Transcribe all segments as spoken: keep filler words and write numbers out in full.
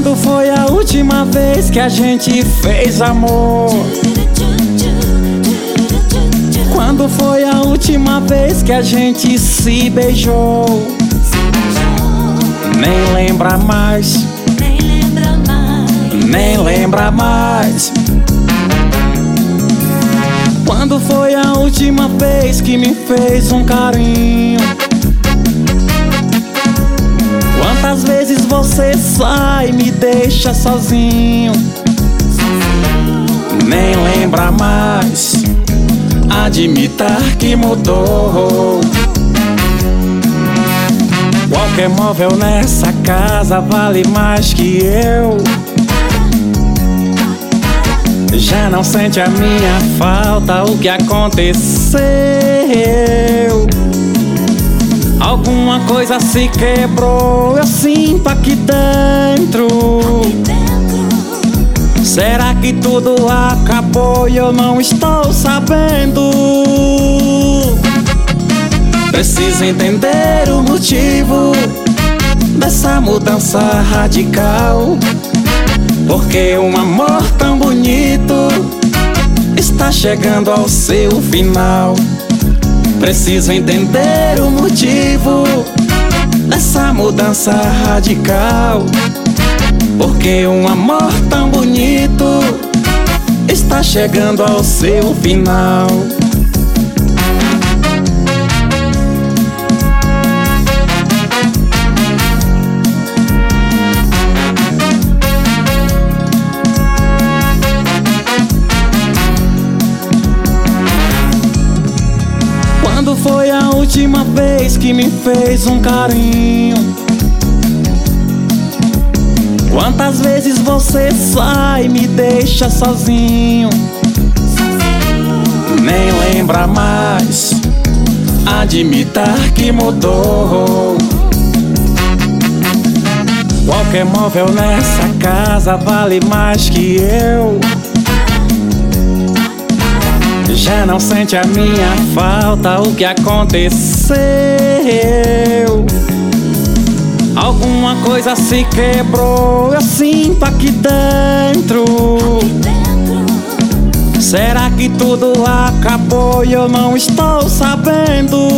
Quando foi a última vez que a gente fez amor? Quando foi a última vez que a gente se beijou? Nem lembra mais, Nem lembra mais, nem lembra mais. Quando foi a última vez que me fez um carinho? Quantas vezes você sai e me deixa sozinho? Nem lembra mais, admitar que mudou. Qualquer móvel nessa casa vale mais que eu. Já não sente a minha falta, o que aconteceu? Alguma coisa se quebrou, eu sinto aqui dentro. Será que tudo acabou e eu não estou sabendo? Preciso entender o motivo dessa mudança radical. Porque um amor tão bonito está chegando ao seu final. Preciso entender o motivo dessa mudança radical. Porque um amor tão bonito está chegando ao seu final. Quando foi a última vez que me fez um carinho? Quantas vezes você sai e me deixa sozinho? Nem lembra mais, admitar que mudou. Qualquer móvel nessa casa vale mais que eu. Já não sente a minha falta, o que aconteceu? Alguma coisa se quebrou, eu sinto aqui dentro. Será que tudo acabou e eu não estou sabendo?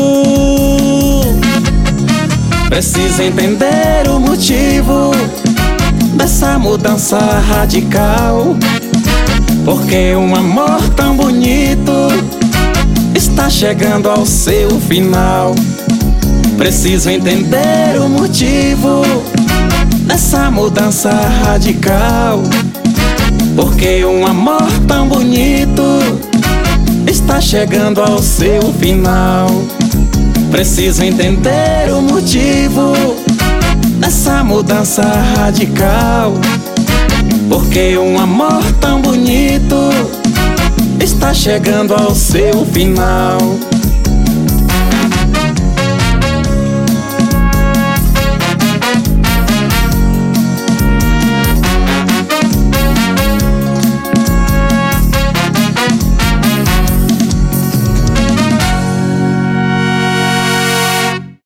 Preciso entender o motivo dessa mudança radical. Porque um amor tão bonito está chegando ao seu final. Preciso entender o motivo dessa mudança radical. Porque um amor tão bonito está chegando ao seu final. Preciso entender o motivo dessa mudança radical. Porque um amor tão bonito está chegando ao seu final.